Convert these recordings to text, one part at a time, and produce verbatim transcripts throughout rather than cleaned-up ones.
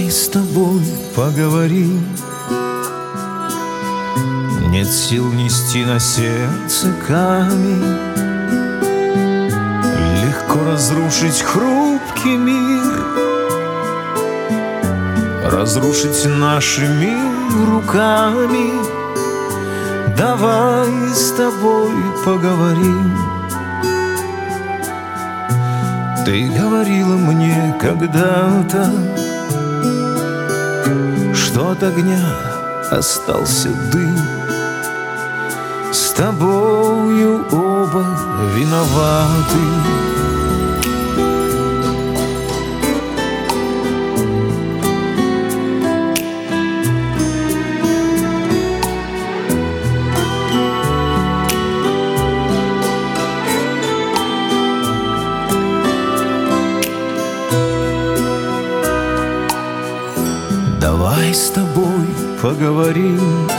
Давай с тобой поговорим. Нет сил нести на сердце камень, легко разрушить хрупкий мир, разрушить нашими руками. Давай с тобой поговорим. Ты говорила мне когда-то, что от огня остался дым. С тобою оба виноваты. Давай с тобой поговорим.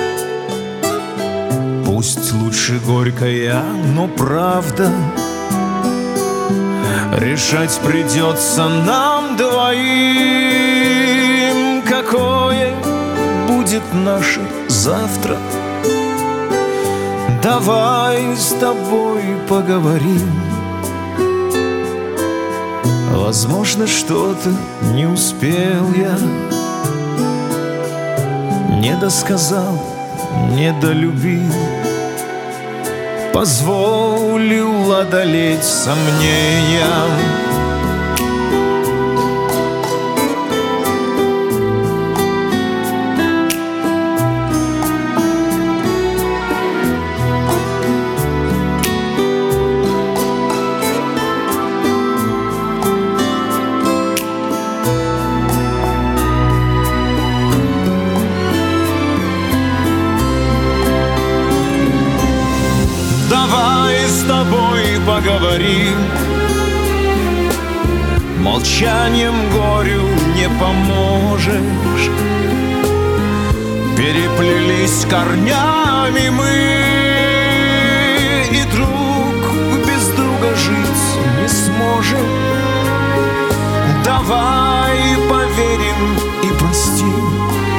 Пусть лучше горькая, но правда. Решать придется нам двоим, какое будет наше завтра. Давай с тобой поговорим. Возможно, что-то не успел я, не досказал, не долюбил, позволил одолеть сомнениям. Давай с тобой поговорим. Молчанием горю не поможешь. Переплелись корнями мы, и друг без друга жить не сможем. Давай поверим и простим,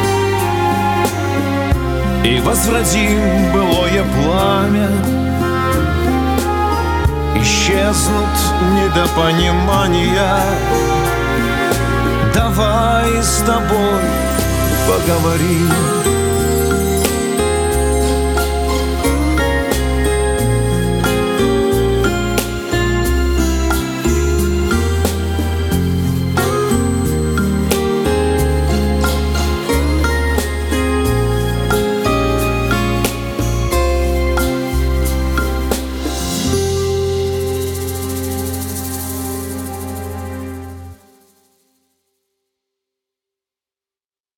и возродим былое пламя. Исчезнут недопонимания. Давай с тобой поговорим.